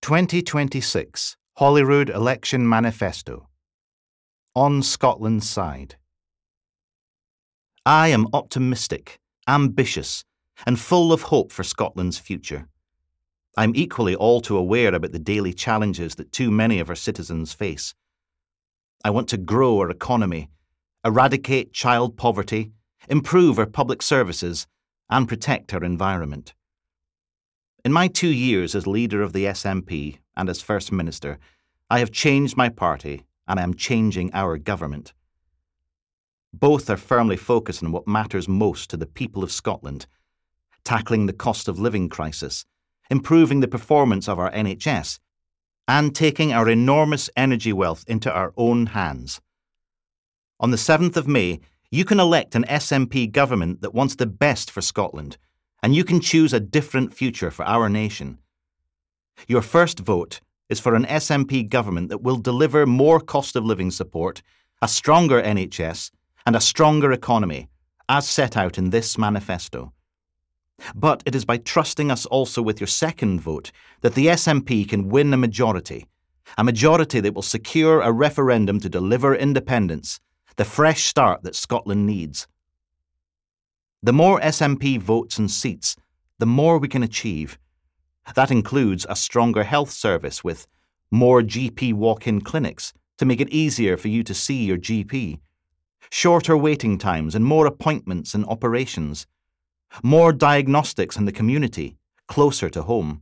2026 Holyrood Election Manifesto. On Scotland's Side. I am optimistic, ambitious, and full of hope for Scotland's future. I'm equally all too aware about the daily challenges that too many of our citizens face. I want to grow our economy, eradicate child poverty, improve our public services, and protect our environment. In my 2 years as leader of the SNP and as First Minister, I have changed my party and I am changing our government. Both are firmly focused on what matters most to the people of Scotland: tackling the cost of living crisis, improving the performance of our NHS, and taking our enormous energy wealth into our own hands. On the 7th of May, you can elect an SNP government that wants the best for Scotland, and you can choose a different future for our nation. Your first vote is for an SNP government that will deliver more cost of living support, a stronger NHS, and a stronger economy, as set out in this manifesto. But it is by trusting us also with your second vote that the SNP can win a majority that will secure a referendum to deliver independence, the fresh start that Scotland needs. The more SNP votes and seats, the more we can achieve. That includes a stronger health service with more GP walk-in clinics to make it easier for you to see your GP, shorter waiting times and more appointments and operations, more diagnostics in the community, closer to home.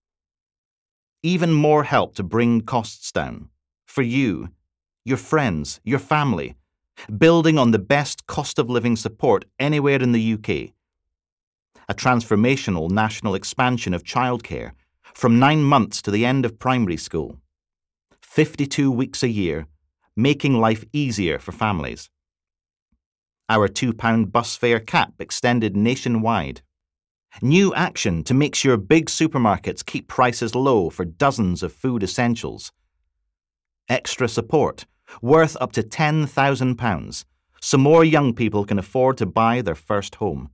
Even more help to bring costs down, for you, your friends, your family, building on the best cost of living support anywhere in the UK. A transformational national expansion of childcare from 9 months to the end of primary school. 52 weeks a year, making life easier for families. Our £2 bus fare cap extended nationwide. New action to make sure big supermarkets keep prices low for dozens of food essentials. Extra support worth up to £10,000 so more young people can afford to buy their first home.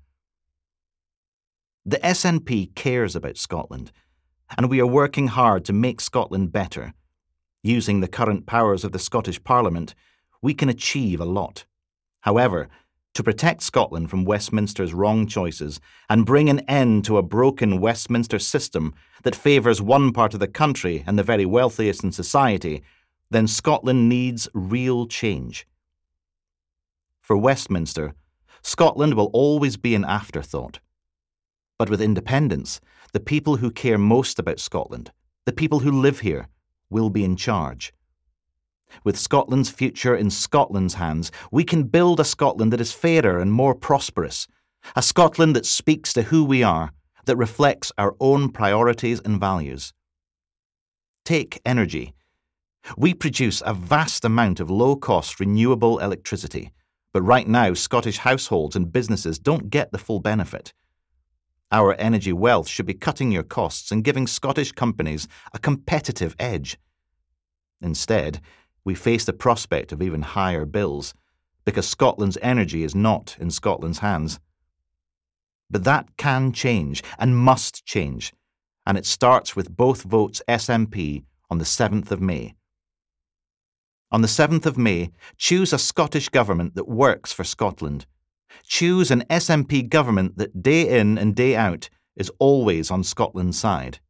The SNP cares about Scotland, and we are working hard to make Scotland better. Using the current powers of the Scottish Parliament, we can achieve a lot. However, to protect Scotland from Westminster's wrong choices and bring an end to a broken Westminster system that favours one part of the country and the very wealthiest in society, then Scotland needs real change. For Westminster, Scotland will always be an afterthought. But with independence, the people who care most about Scotland, the people who live here, will be in charge. With Scotland's future in Scotland's hands, we can build a Scotland that is fairer and more prosperous, a Scotland that speaks to who we are, that reflects our own priorities and values. Take energy. We produce a vast amount of low-cost renewable electricity, but right now Scottish households and businesses don't get the full benefit. Our energy wealth should be cutting your costs and giving Scottish companies a competitive edge. Instead, we face the prospect of even higher bills, because Scotland's energy is not in Scotland's hands. But that can change and must change, and it starts with both votes SNP on the 7th of May. On the 7th of May, choose a Scottish government that works for Scotland. Choose an SNP government that day in and day out is always on Scotland's side.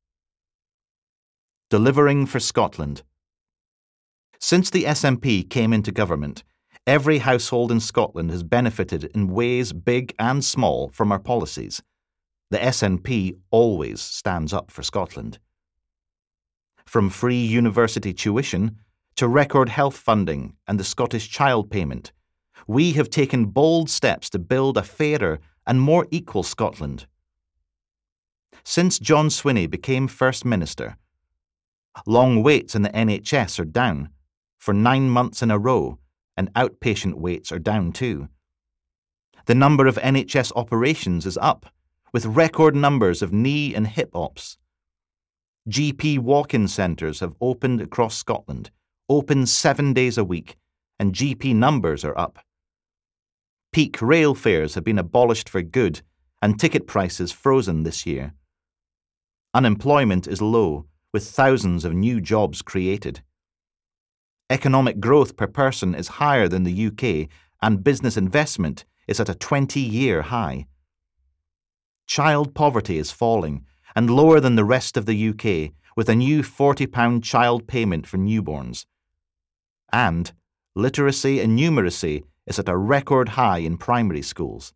Delivering for Scotland. Since the SNP came into government, every household in Scotland has benefited in ways big and small from our policies. The SNP always stands up for Scotland. From free university tuition to record health funding and the Scottish Child Payment, we have taken bold steps to build a fairer and more equal Scotland. Since John Swinney became First Minister, long waits in the NHS are down for 9 months in a row, and outpatient waits are down too. The number of NHS operations is up, with record numbers of knee and hip ops. GP walk-in centres have opened across Scotland, open 7 days a week, and GP numbers are up. Peak rail fares have been abolished for good, and ticket prices frozen this year. Unemployment is low, with thousands of new jobs created. Economic growth per person is higher than the UK, and business investment is at a 20-year high. Child poverty is falling and lower than the rest of the UK, with a new £40 child payment for newborns. And literacy and numeracy is at a record high in primary schools.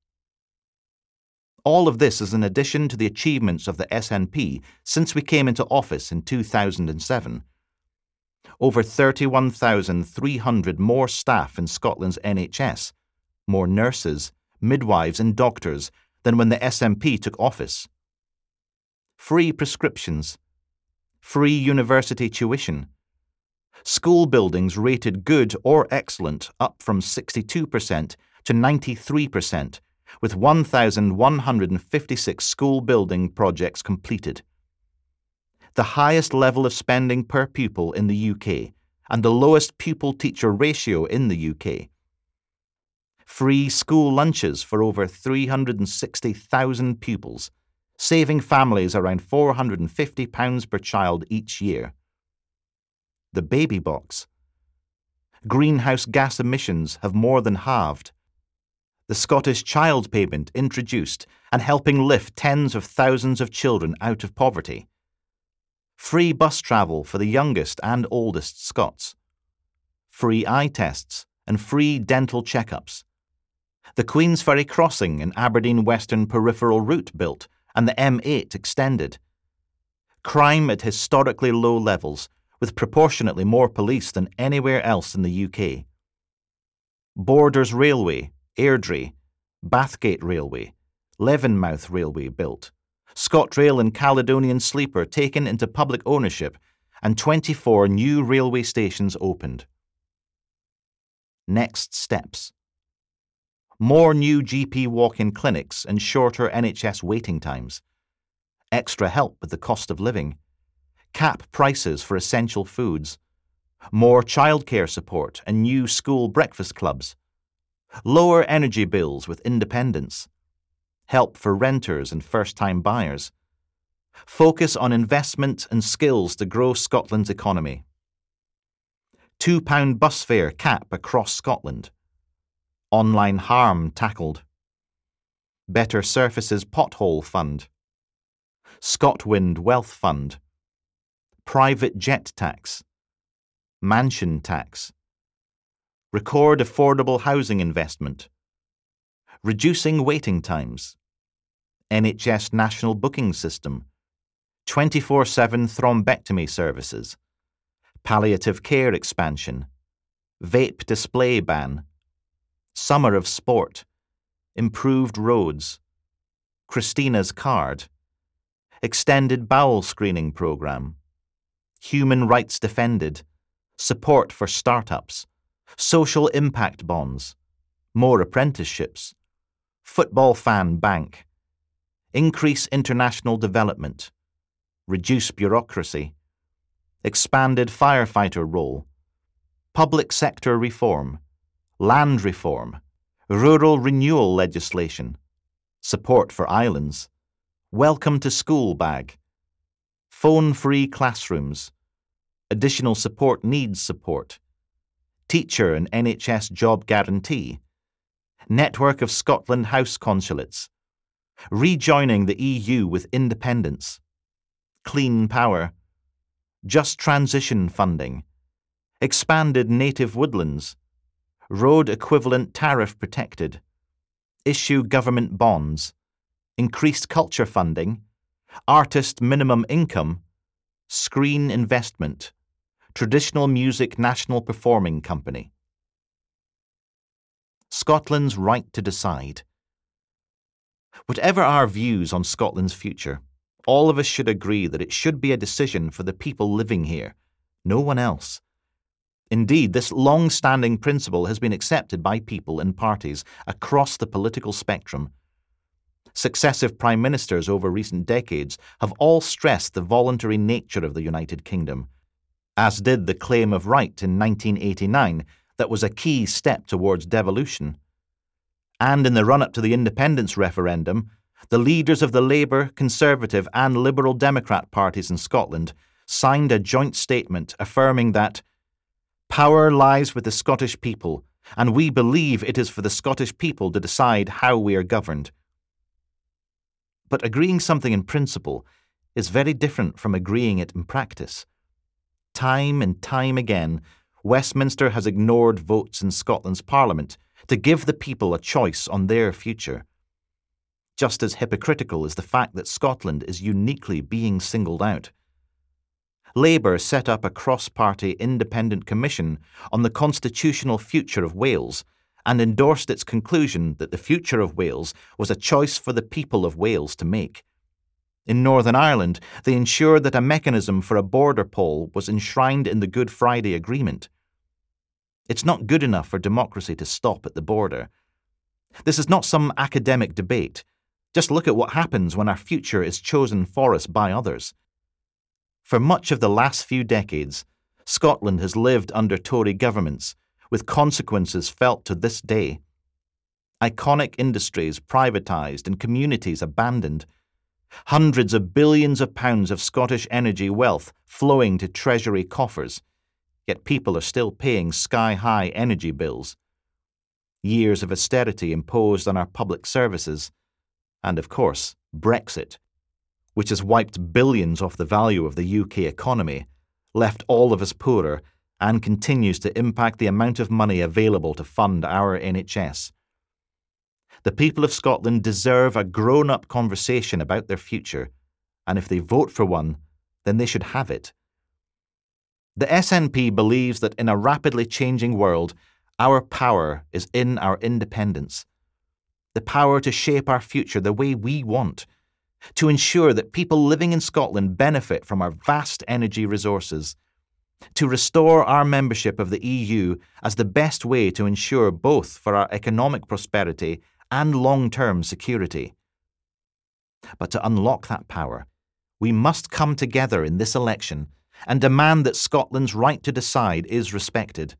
All of this is in addition to the achievements of the SNP since we came into office in 2007. Over 31,300 more staff in Scotland's NHS, more nurses, midwives and doctors than when the SNP took office. Free prescriptions, free university tuition, school buildings rated good or excellent up from 62% to 93%, with 1,156 school building projects completed. The highest level of spending per pupil in the UK and the lowest pupil-teacher ratio in the UK. Free school lunches for over 360,000 pupils, saving families around £450 per child each year. The baby box. Greenhouse gas emissions have more than halved. The Scottish Child Payment introduced and helping lift tens of thousands of children out of poverty. Free bus travel for the youngest and oldest Scots. Free eye tests and free dental checkups. The Queensferry Crossing and Aberdeen Western Peripheral Route built and the M8 extended. Crime at historically low levels, with proportionately more police than anywhere else in the UK. Borders Railway, Airdrie, Bathgate Railway, Levenmouth Railway built, ScotRail and Caledonian Sleeper taken into public ownership, and 24 new railway stations opened. Next steps. More new GP walk-in clinics and shorter NHS waiting times. Extra help with the cost of living. Cap prices for essential foods. More childcare support and new school breakfast clubs. Lower energy bills with independence. Help for renters and first-time buyers. Focus on investment and skills to grow Scotland's economy. £2 bus fare cap across Scotland. Online harm tackled. Better Surfaces Pothole Fund. ScotWind Wealth Fund. Private jet tax. Mansion tax. Record affordable housing investment. Reducing waiting times. NHS National Booking System. 24/7 thrombectomy services. Palliative care expansion. Vape display ban. Summer of sport. Improved roads. Christina's card. Extended bowel screening programme. Human rights defended. Support for startups. Social impact bonds. More apprenticeships. Football fan bank. Increase international development. Reduce bureaucracy. Expanded firefighter role. Public sector reform. Land reform. Rural renewal legislation. Support for islands. Welcome to school bag. Phone-free classrooms. Additional support needs support. Teacher and NHS job guarantee. Network of Scotland House consulates. Rejoining the EU with independence. Clean power. Just transition funding. Expanded native woodlands. Road equivalent tariff protected. Issue government bonds. Increased culture funding. Artist minimum income. Screen investment. Traditional Music National Performing Company. Scotland's right to decide. Whatever our views on Scotland's future, all of us should agree that it should be a decision for the people living here, no one else. Indeed, this long-standing principle has been accepted by people and parties across the political spectrum. Successive prime ministers over recent decades have all stressed the voluntary nature of the United Kingdom, as did the Claim of Right in 1989 that was a key step towards devolution. And in the run-up to the independence referendum, the leaders of the Labour, Conservative and Liberal Democrat parties in Scotland signed a joint statement affirming that power lies with the Scottish people, and we believe it is for the Scottish people to decide how we are governed. But agreeing something in principle is very different from agreeing it in practice. Time and time again, Westminster has ignored votes in Scotland's Parliament to give the people a choice on their future. Just as hypocritical is the fact that Scotland is uniquely being singled out. Labour set up a cross-party independent commission on the constitutional future of Wales and endorsed its conclusion that the future of Wales was a choice for the people of Wales to make. In Northern Ireland, they ensured that a mechanism for a border poll was enshrined in the Good Friday Agreement. It's not good enough for democracy to stop at the border. This is not some academic debate. Just look at what happens when our future is chosen for us by others. For much of the last few decades, Scotland has lived under Tory governments, with consequences felt to this day. Iconic industries privatised and communities abandoned. Hundreds of billions of pounds of Scottish energy wealth flowing to Treasury coffers, yet people are still paying sky-high energy bills. Years of austerity imposed on our public services, and of course, Brexit, which has wiped billions off the value of the UK economy, left all of us poorer, and continues to impact the amount of money available to fund our NHS. The people of Scotland deserve a grown-up conversation about their future, and if they vote for one, then they should have it. The SNP believes that in a rapidly changing world, our power is in our independence. The power to shape our future the way we want, to ensure that people living in Scotland benefit from our vast energy resources, to restore our membership of the EU as the best way to ensure both for our economic prosperity and long-term security. But to unlock that power, we must come together in this election and demand that Scotland's right to decide is respected.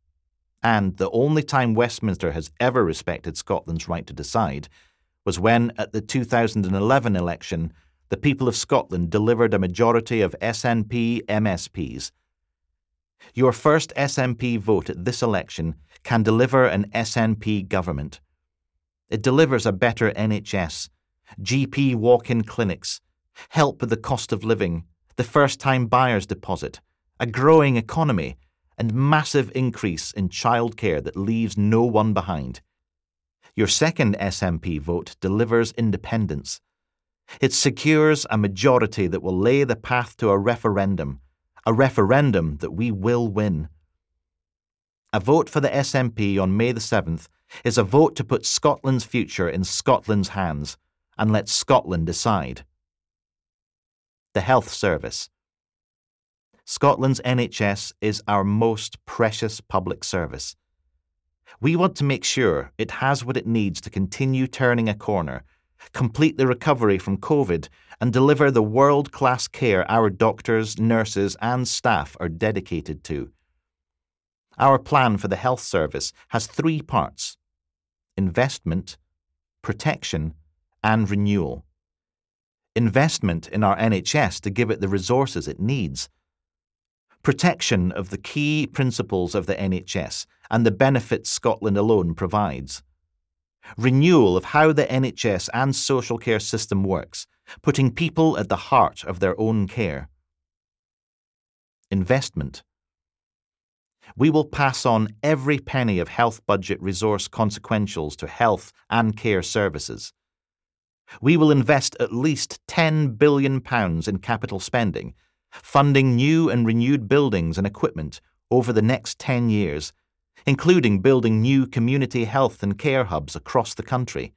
And the only time Westminster has ever respected Scotland's right to decide was when, at the 2011 election, the people of Scotland delivered a majority of SNP MSPs. Your first SNP vote at this election can deliver an SNP government. It delivers a better NHS, GP walk-in clinics, help with the cost of living, the first-time buyer's deposit, a growing economy, and massive increase in childcare that leaves no one behind. Your second SNP vote delivers independence. It secures a majority that will lay the path to a referendum that we will win. A vote for the SNP on May the 7th is a vote to put Scotland's future in Scotland's hands and let Scotland decide. The Health Service. Scotland's NHS is our most precious public service. We want to make sure it has what it needs to continue turning a corner, complete the recovery from COVID, and deliver the world-class care our doctors, nurses, and staff are dedicated to. Our plan for the health service has 3 parts: investment, protection, and renewal. Investment in our NHS to give it the resources it needs. Protection of the key principles of the NHS and the benefits Scotland alone provides. Renewal of how the NHS and social care system works, putting people at the heart of their own care. Investment. We will pass on every penny of health budget resource consequentials to health and care services. We will invest at least £10 billion in capital spending, funding new and renewed buildings and equipment over the next 10 years, including building new community health and care hubs across the country.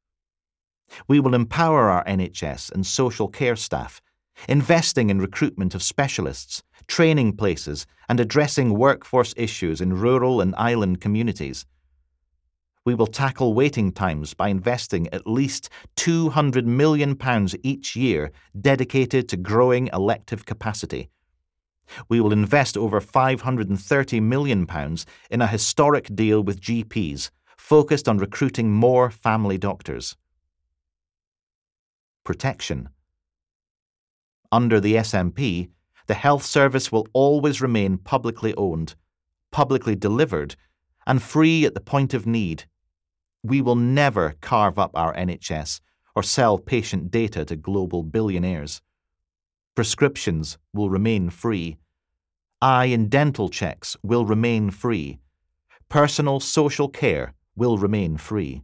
We will empower our NHS and social care staff, investing in recruitment of specialists, training places, and addressing workforce issues in rural and island communities. We will tackle waiting times by investing at least £200 million each year dedicated to growing elective capacity. We will invest over £530 million in a historic deal with GPs, focused on recruiting more family doctors. Protection. Under the SNP, the health service will always remain publicly owned, publicly delivered, and free at the point of need. We will never carve up our NHS or sell patient data to global billionaires. Prescriptions will remain free. Eye and dental checks will remain free. Personal social care will remain free.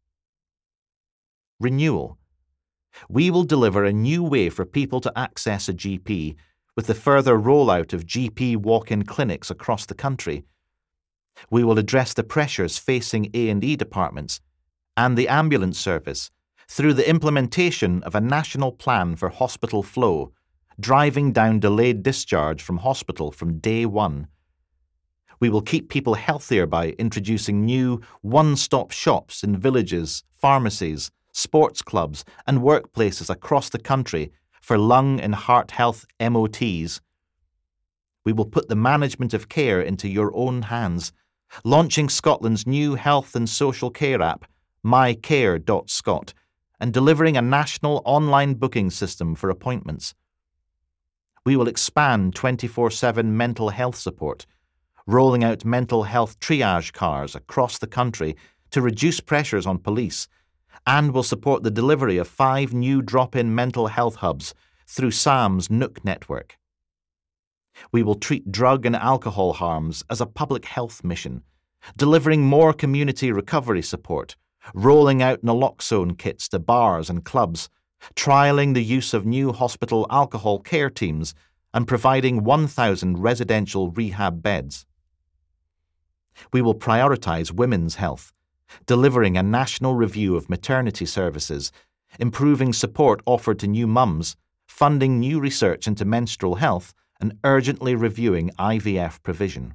Renewal. We will deliver a new way for people to access a GP with the further rollout of GP walk-in clinics across the country. We will address the pressures facing A&E departments and the ambulance service through the implementation of a national plan for hospital flow, driving down delayed discharge from hospital from day one. We will keep people healthier by introducing new one-stop shops in villages, pharmacies, sports clubs and workplaces across the country for lung and heart health MOTs. We will put the management of care into your own hands, launching Scotland's new health and social care app, mycare.scot, and delivering a national online booking system for appointments. We will expand 24/7 mental health support, rolling out mental health triage cars across the country to reduce pressures on police, and will support the delivery of 5 new drop-in mental health hubs through SAM's Nook network. We will treat drug and alcohol harms as a public health mission, delivering more community recovery support, rolling out naloxone kits to bars and clubs, trialling the use of new hospital alcohol care teams, and providing 1,000 residential rehab beds. We will prioritise women's health, delivering a national review of maternity services, improving support offered to new mums, funding new research into menstrual health, and urgently reviewing IVF provision.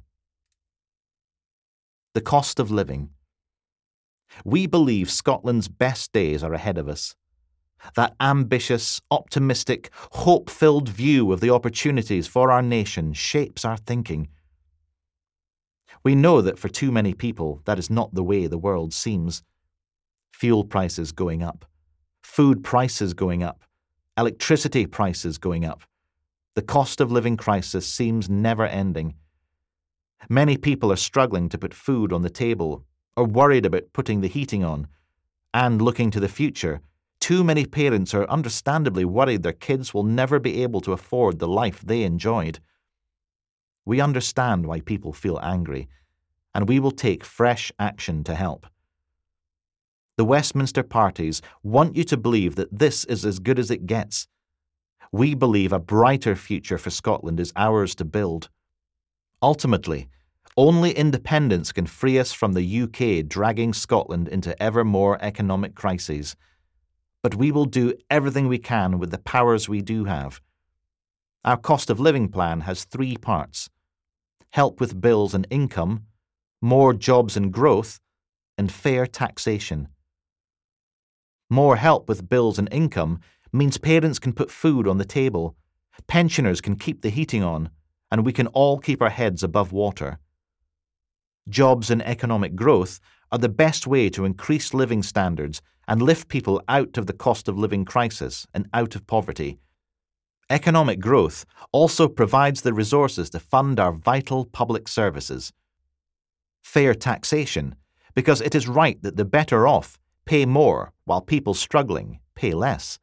The cost of living. We believe Scotland's best days are ahead of us. That ambitious, optimistic, hope-filled view of the opportunities for our nation shapes our thinking. We know that for too many people, that is not the way the world seems. Fuel prices going up, food prices going up, electricity prices going up. The cost of living crisis seems never ending. Many people are struggling to put food on the table or worried about putting the heating on. And looking to the future, too many parents are understandably worried their kids will never be able to afford the life they enjoyed. We understand why people feel angry, and we will take fresh action to help. The Westminster parties want you to believe that this is as good as it gets. We believe a brighter future for Scotland is ours to build. Ultimately, only independence can free us from the UK dragging Scotland into ever more economic crises. But we will do everything we can with the powers we do have. Our cost of living plan has 3 parts: help with bills and income, more jobs and growth, and fair taxation. More help with bills and income means parents can put food on the table, pensioners can keep the heating on, and we can all keep our heads above water. Jobs and economic growth are the best way to increase living standards and lift people out of the cost of living crisis and out of poverty. Economic growth also provides the resources to fund our vital public services. Fair taxation, because it is right that the better off pay more while people struggling pay less.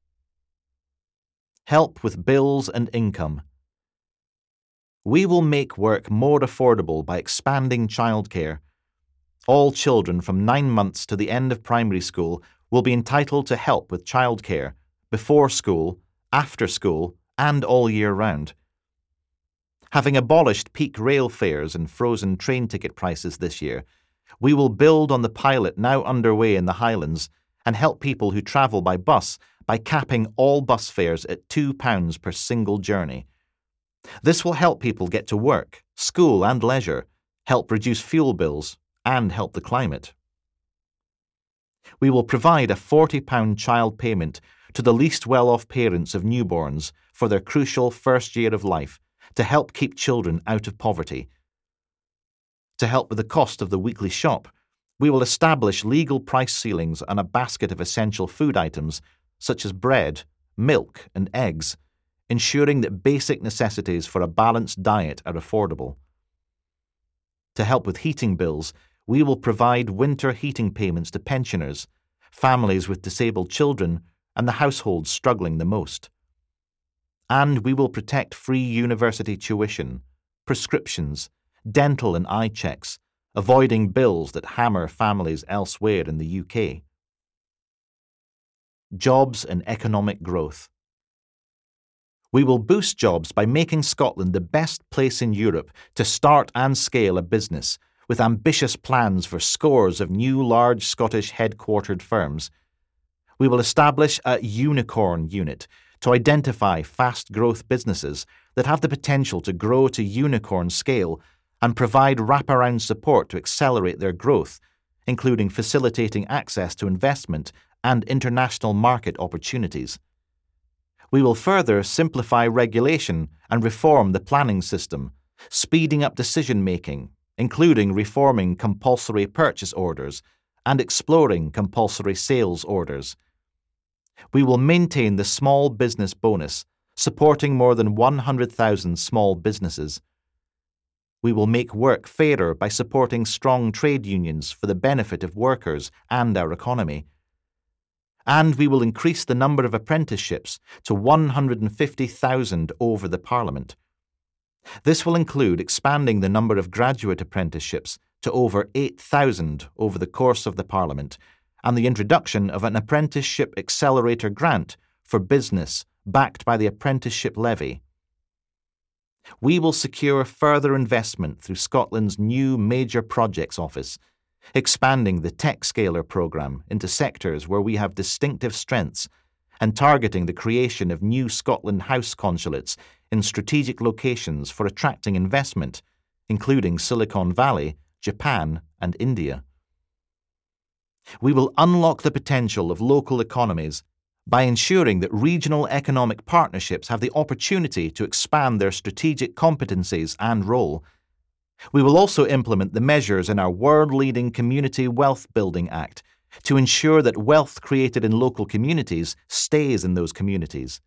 Help with bills and income. We will make work more affordable by expanding childcare. All children from 9 months to the end of primary school will be entitled to help with childcare, before school, after school, and all year round. Having abolished peak rail fares and frozen train ticket prices this year, we will build on the pilot now underway in the Highlands and help people who travel by bus by capping all bus fares at £2 per single journey. This will help people get to work, school and leisure, help reduce fuel bills, and help the climate. We will provide a £40 child payment to the least well-off parents of newborns for their crucial first year of life to help keep children out of poverty. To help with the cost of the weekly shop, we will establish legal price ceilings on a basket of essential food items such as bread, milk and eggs, ensuring that basic necessities for a balanced diet are affordable. To help with heating bills, we will provide winter heating payments to pensioners, families with disabled children, and the households struggling the most. And we will protect free university tuition, prescriptions, dental and eye checks, avoiding bills that hammer families elsewhere in the UK. Jobs and economic growth. We will boost jobs by making Scotland the best place in Europe to start and scale a business, with ambitious plans for scores of new large Scottish headquartered firms. We will establish a unicorn unit to identify fast growth businesses that have the potential to grow to unicorn scale and provide wraparound support to accelerate their growth, including facilitating access to investment and international market opportunities. We will further simplify regulation and reform the planning system, speeding up decision-making, including reforming compulsory purchase orders and exploring compulsory sales orders. We will maintain the small business bonus, supporting more than 100,000 small businesses. We will make work fairer by supporting strong trade unions for the benefit of workers and our economy. And we will increase the number of apprenticeships to 150,000 over the Parliament. This will include expanding the number of graduate apprenticeships to over 8,000 over the course of the Parliament, and the introduction of an apprenticeship accelerator grant for business backed by the apprenticeship levy. We will secure further investment through Scotland's new Major Projects Office, expanding the TechScaler programme into sectors where we have distinctive strengths and targeting the creation of new Scotland House consulates in strategic locations for attracting investment, including Silicon Valley, Japan, and India. We will unlock the potential of local economies by ensuring that regional economic partnerships have the opportunity to expand their strategic competencies and role. We will also implement the measures in our world-leading Community Wealth Building Act to ensure that wealth created in local communities stays in those communities.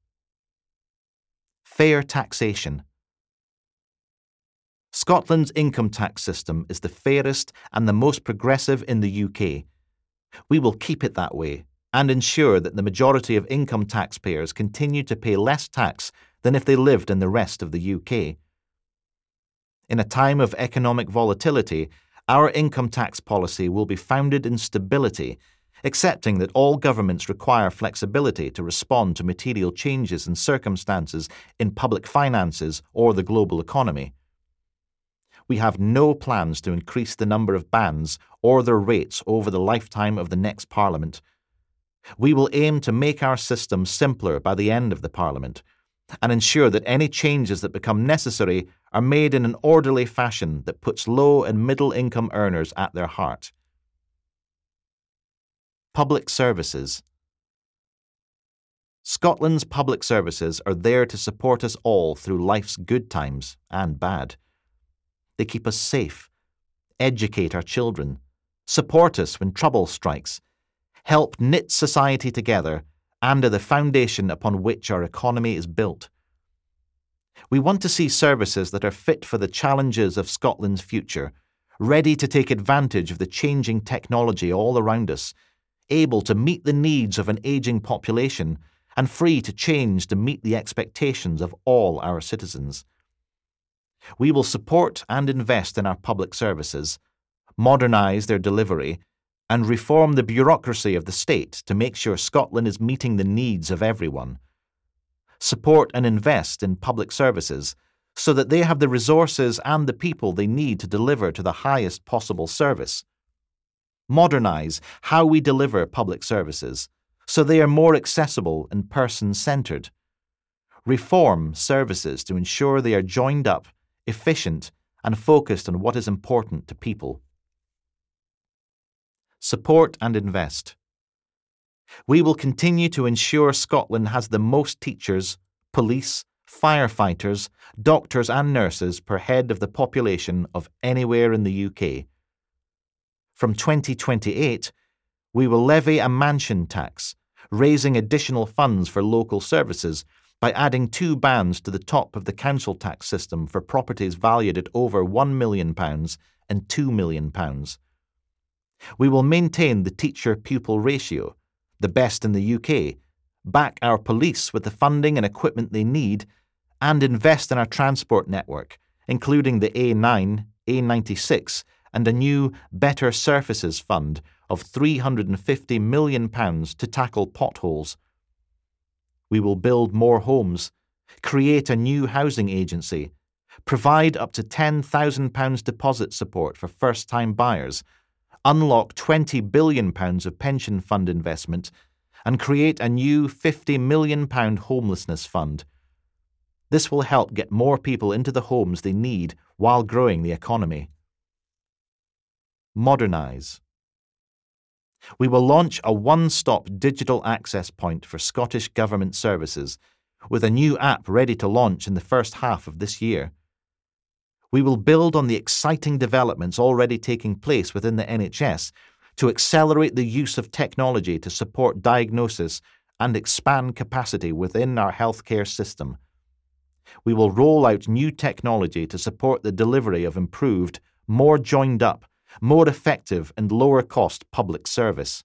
Fair taxation. Scotland's income tax system is the fairest and the most progressive in the UK. We will keep it that way and ensure that the majority of income taxpayers continue to pay less tax than if they lived in the rest of the UK. In a time of economic volatility, our income tax policy will be founded in stability, accepting that all governments require flexibility to respond to material changes in circumstances in public finances or the global economy. We have no plans to increase the number of bands or their rates over the lifetime of the next Parliament. We will aim to make our system simpler by the end of the Parliament and ensure that any changes that become necessary are made in an orderly fashion that puts low and middle income earners at their heart. Public services. Scotland's public services are there to support us all through life's good times and bad. They keep us safe, educate our children, support us when trouble strikes, help knit society together, and are the foundation upon which our economy is built. We want to see services that are fit for the challenges of Scotland's future, ready to take advantage of the changing technology all around us, able to meet the needs of an ageing population, and free to change to meet the expectations of all our citizens. We will support and invest in our public services, modernise their delivery, and reform the bureaucracy of the state to make sure Scotland is meeting the needs of everyone. Support and invest in public services so that they have the resources and the people they need to deliver to the highest possible service. Modernise how we deliver public services so they are more accessible and person-centred. Reform services to ensure they are joined up, efficient, and focused on what is important to people. Support and invest. We will continue to ensure Scotland has the most teachers, police, firefighters, doctors and nurses per head of the population of anywhere in the UK. From 2028, we will levy a mansion tax, raising additional funds for local services by adding 2 bands to the top of the council tax system for properties valued at over £1 million and £2 million. We will maintain the teacher-pupil ratio, the best in the UK, back our police with the funding and equipment they need, and invest in our transport network, including the A9, A96, and a new Better Surfaces Fund of £350 million to tackle potholes. We will build more homes, create a new housing agency, provide up to £10,000 deposit support for first-time buyers, unlock £20 billion of pension fund investment, and create a new £50 million homelessness fund. This will help get more people into the homes they need while growing the economy. Modernise. We will launch a one-stop digital access point for Scottish Government services, with a new app ready to launch in the first half of this year. We will build on the exciting developments already taking place within the NHS to accelerate the use of technology to support diagnosis and expand capacity within our healthcare system. We will roll out new technology to support the delivery of improved, more joined up, more effective and lower cost public service.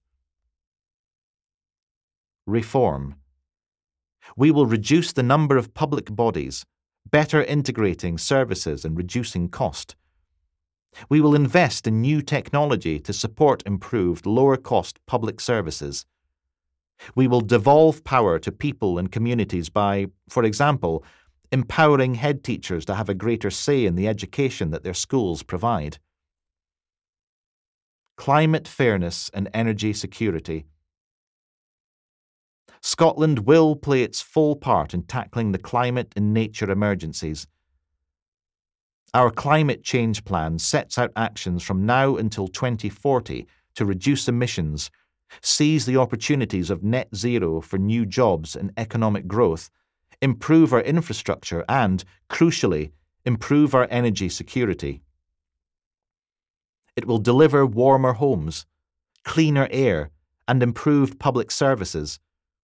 Reform. We will reduce the number of public bodies, better integrating services and reducing cost. We will invest in new technology to support improved lower cost public services. We will devolve power to people and communities by, for example, empowering head teachers to have a greater say in the education that their schools provide. Climate fairness and energy security. Scotland will play its full part in tackling the climate and nature emergencies. Our climate change plan sets out actions from now until 2040 to reduce emissions, seize the opportunities of net zero for new jobs and economic growth, improve our infrastructure and, crucially, improve our energy security. It will deliver warmer homes, cleaner air, and improved public services.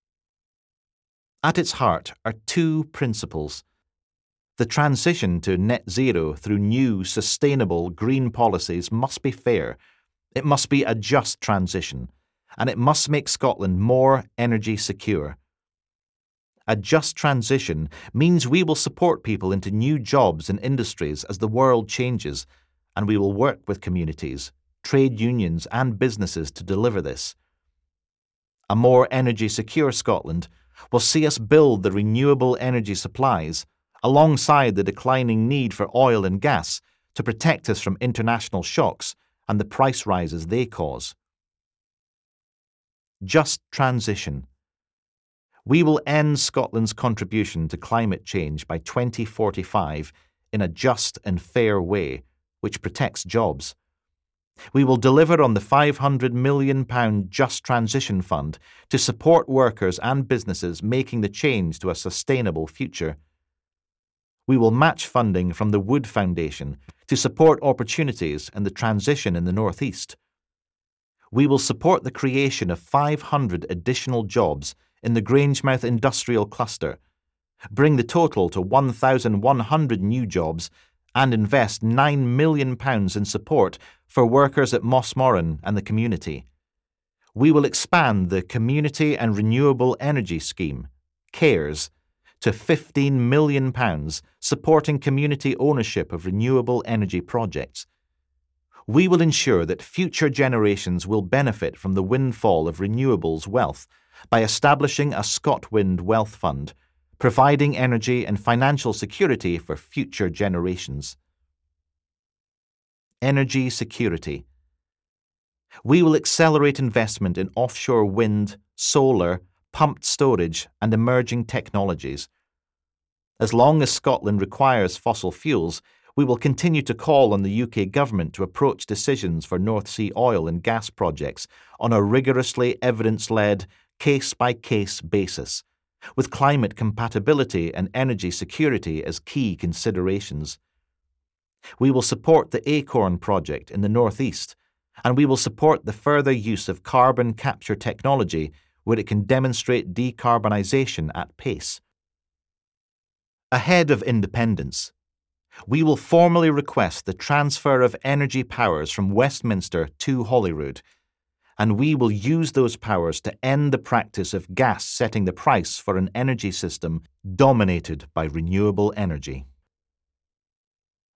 At its heart are 2 principles. The transition to net zero through new, sustainable green policies must be fair, it must be a just transition, and it must make Scotland more energy secure. A just transition means we will support people into new jobs and industries as the world changes, and we will work with communities, trade unions and businesses to deliver this. A more energy-secure Scotland will see us build the renewable energy supplies, alongside the declining need for oil and gas, to protect us from international shocks and the price rises they cause. Just transition. We will end Scotland's contribution to climate change by 2045 in a just and fair way, which protects jobs. We will deliver on the £500 million Just Transition Fund to support workers and businesses making the change to a sustainable future. We will match funding from the Wood Foundation to support opportunities and the transition in the North East. We will support the creation of 500 additional jobs in the Grangemouth Industrial Cluster, bring the total to 1,100 new jobs, and invest £9 million in support for workers at Mossmoran and the community. We will expand the Community and Renewable Energy Scheme, CARES, to £15 million, supporting community ownership of renewable energy projects. We will ensure that future generations will benefit from the windfall of renewables wealth by establishing a ScotWind Wealth Fund, providing energy and financial security for future generations. Energy security. We will accelerate investment in offshore wind, solar, pumped storage, and emerging technologies. As long as Scotland requires fossil fuels, we will continue to call on the UK Government to approach decisions for North Sea oil and gas projects on a rigorously evidence-led, case-by-case basis, with climate compatibility and energy security as key considerations. We will support the Acorn project in the North East, and we will support the further use of carbon capture technology where it can demonstrate decarbonisation at pace. Ahead of independence, we will formally request the transfer of energy powers from Westminster to Holyrood, and we will use those powers to end the practice of gas setting the price for an energy system dominated by renewable energy.